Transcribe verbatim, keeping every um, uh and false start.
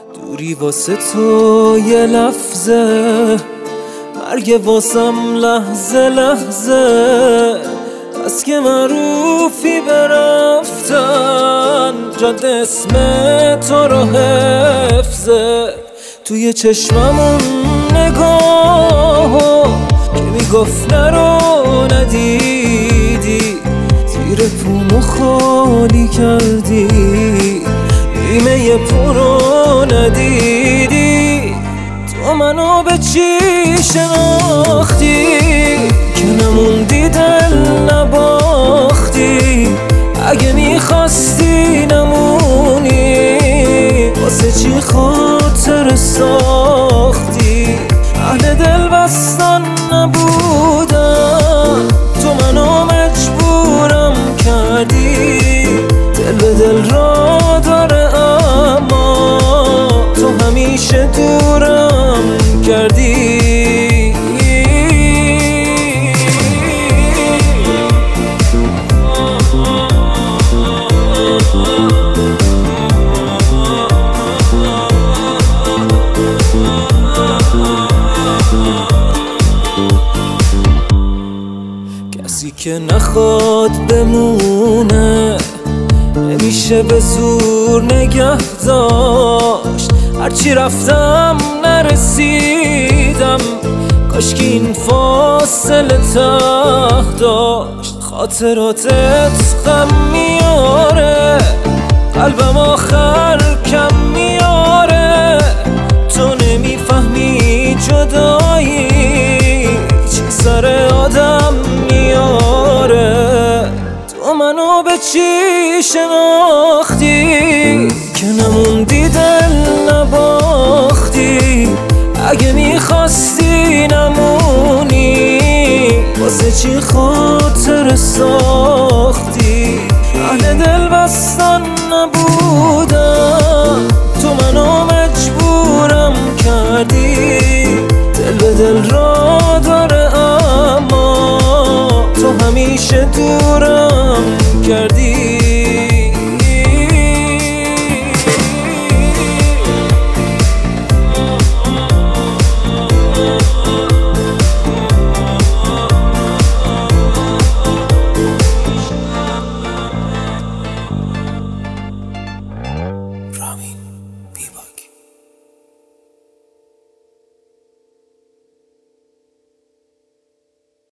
دوری واسه تو یه لحظه، مرگ واسم لحظه لحظه. بس که معروفی برفتن، جد اسم تو رو حفظه. توی چشممون نگاه که میگفت نرو ندیدی، زیر پومو خالی کردی، نیمه پر رو ندیدی. تو منو به چی شناختی که نموندی دل نباختی؟ اگه میخواستی نمونی، واسه چی خاطر ساختی؟ اهل دل بستن نبودم، تو منو مجبورم کردی. دل به دل را داره اما تو همیشه دورم کردی. کسی که نخواد بمونه نمیشه به زور نگه داشت. هرچی رفتم نرسیدم، کاش که این فاصله ته داشت. خاطراتت غم میاره، قلبم آخر کم میاره. تو نمیفهمی جدایی چی سر آدم میاره. تو منو به چی شناختی که نموندی دل نباختی؟ اگه میخواستی نمونی، واسه چی خاطر ساختی؟ اهل دل بستن نبودم، تو منو مجبورم کردی. دل به دل را داره اما تو همیشه دورم کردی.